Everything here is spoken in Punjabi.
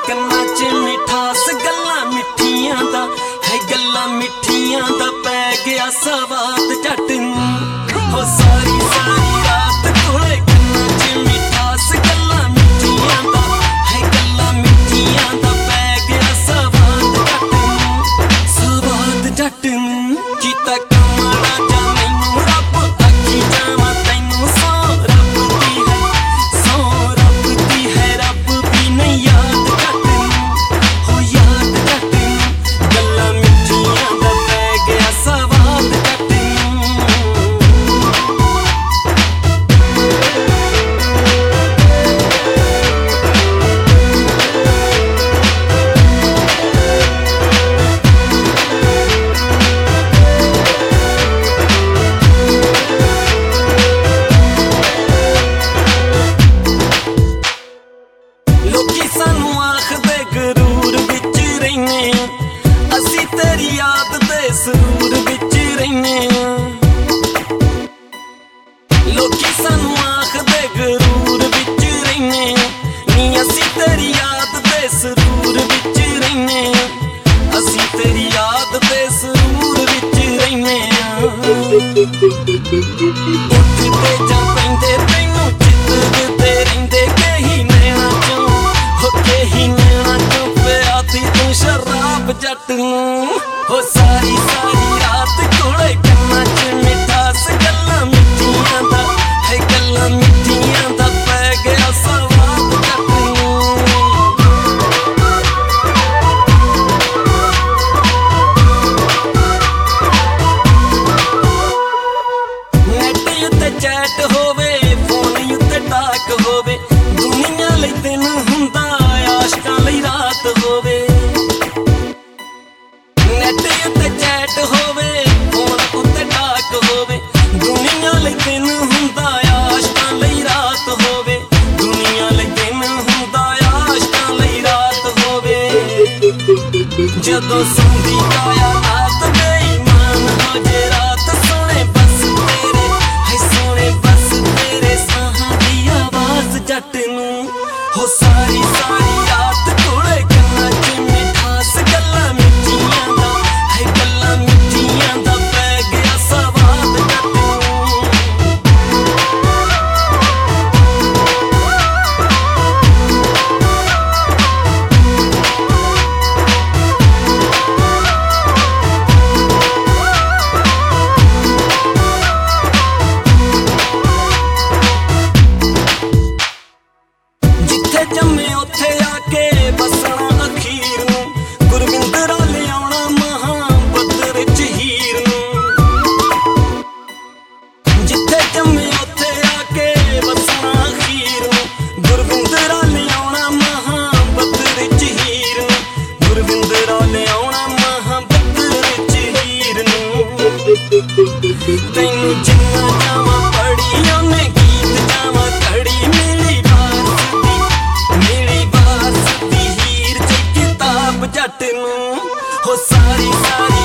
ਕੰਨਾਂ 'ਚ ਮਿਠਾਸ ਗੱਲਾਂ ਮਿੱਠੀਆਂ ਦਾ ਹੈ ਗੱਲਾਂ ਮਿੱਠੀਆਂ ਦਾ ਪੈ ਗਿਆ ਸਵਾਦ ਜੱਟ ਨੂੰ ਹੋ ਸਾਰੀ ਸਾਰੀ ਰਾਤ ਕੋਲੇ ਕੰਨਾਂ 'ਚ ਮਿਠਾਸ ਗੱਲਾਂ ਮਿੱਠੀਆਂ ਦਾ ਹੈ ਗੱਲਾਂ ਮਿੱਠੀਆਂ ਦਾ ਪੈ ਗਿਆ ਸਵਾਦ ਜੱਟ ਨੂੰ ਕੀਤਾ ਕਮਾਣਾ ਜਾਂ ਮੈਨੂੰ ਰੱਬ ਆਖੀ ਜਾਵਾਂ ਤੈਨੂੰ ਸੌ ਰੱਬ ਦੀ ਹੈ ਰੱਬ ਵੀ ਨਹੀਂ ਯਾਦ ਜੱਟ ਨੂੰ ਹੋ ਯਾਦ ਜੱਟ ਨੂੰ ਗੱਲਾਂ ਮਿੱਠੀਆਂ ਦਾ ਪੈ ਗਿਆ ਸਵਾਦ ਜੱਟ ਨੂੰ ਲੋਕੀ ਸਾਨੂੰ ਆਖਦੇ ਗਰੂਰ ਵਿੱਚ ਰਹਿਨੇ ਅਸੀਂ ਤੇਰੀ ਯਾਦ ਦੇ ਸਰੂਰ ਵਿੱਚ ਰਹਿਨੇ ਲੋਕੀ ਸਾਨੂੰ ਆਖਦੇ ਗਰੂਰ ਵਿੱਚ ਰਹਿਨੇ ਨੀ ਅਸੀਂ ਤੇਰੀ ਯਾਦ ਦੇ ਸਰੂਰ ਵਿੱਚ ਰਹਿਨੇ ਅਸੀਂ ਤੇਰੀ ਯਾਦ ਦੇ ਸਰੂਰ ਵਿੱਚ ਰਹਿਨੇ ਉੱਠਦੇ ਜਾਂ ਪੈਂਦੇ ਤੈਨੂੰ ਚਿੱਤਦੇ ਰਹਿੰਦੇ ਕਹੀ ਨੈਣਾ ਚੋਂ ਹੀ ਨੈਣਾ ਚੋਂ ਪਿਆ ਤੀ ਤੂੰ ਸ਼ਰਾਬ ਜੱਟ ਨੂੰ ਹੋ ਸਾਰੀ ਸਾਰੀ ਰਾਤ ਕੋਲੇ ਕੰਨਾਂ 'ਚ ਮਿਠਾਸ ਗੱਲਾਂ ਮਿੱਠੀਆਂ ਦਾ ਹੈ ਗੱਲਾਂ ਮਿੱਠੀਆਂ ਦਾ ਪੈ ਗਿਆ ਸਵਾਦ ਜੱਟ ਨੂੰ ਨੈਟ ਉੱਤੇ ਚੈਟ ਹੋਵੇ ਫੋਨ ਉੱਤੇ ਟਾਕ ਹੋਵੇ ਦੁਨੀਆ ਲਈ ਦਿਨ ਹੁੰਦਾ ਆਸ਼ਕਾਂ ਲਈ ਰਾਤ ਹੋਵੇ ਨੈਟ ਉੱਤੇ ਚੈਟ ਹੋਵੇ ਫੋਨ ਉੱਤੇ ਟਾਕ ਹੋਵੇ ਦੁਨੀਆ ਲਈ ਦਿਨ ਹੁੰਦਾ ਆਸ਼ਕਾਂ ਲਈ ਰਾਤ ਹੋਵੇ ਦੁਨੀਆ ਲਈ ਦਿਨ ਹੁੰਦਾ ਆਸ਼ਕਾਂ ਲਈ ਰਾਤ ਹੋਵੇ ਜਦੋਂ ਸੌਂਦੀ ਕਾਇਆ ਰਾਤ ਬੇਈਮਾਨ ਹੋ ਜੇ ਰਾਤ ਸੋਹਣੇ ਬਸ ਤੇਰੇ ਸਾਹਾਂ ਦੀ ਆਵਾਜ਼ ਜੱਟ ਨੂੰ ਹੋ ਸਾਰੀ ਸਾਰੀ ਰਾਤ ਕੋਲੇ ਕੰਨਾਂ 'ਚ ਮਿਠਾਸ ਗੱਲਾਂ ਮਿੱਠੀਆਂ ਦਾ ਹੈ ਗੱਲਾਂ ਮਿੱਠੀਆਂ ਦਾ ਪੈ ਗਿਆ ਸਵਾਦ ਜੱਟ ਨੂੰ ਜਿੱਥੇ ਜੰਮੇ ਉੱਥੇ ਆ ਕੇ ਬਸਣਾ ਅਖੀਰ ਨੂੰ ਗੁਰਵਿੰਦਰਾ ਲਿਆਉਣਾ ਮਹਾਂਬਦਰ 'ਚ ਹੀਰ ਨੂੰ ਜਿੱਥੇ ਜੰਮੇ ਉੱਥੇ ਆ ਕੇ ਬਸਣਾ ਅਖੀਰ ਨੂੰ ਗੁਰਵਿੰਦਰਾ ਲਿਆਉਣਾ ਮਹਾਂਬਦਰ 'ਚ ਹੀਰ ਨੂੰ ਗੁਰਵਿੰਦਰਾ ਲਿਆਉਣਾ ਮਹਾਂਬਦਰ 'ਚ ਹੀਰ ਨੂੰ ਤੈਨੂੰ ਜਿੰਨਾ ਜਾਵਾਂ ਪੜੀ ਉਹਨੇ ਗੀਤ ਜਾਵਾਂ ਘੜੀ ਮਿਲੀ ਬਾਸ ਦੀ ਹੀਰ 'ਚ ਕਿਤਾਬ ਜੱਟ ਨੂੰ ਹੋ ਸਾਰੀ ਸਾਰੀ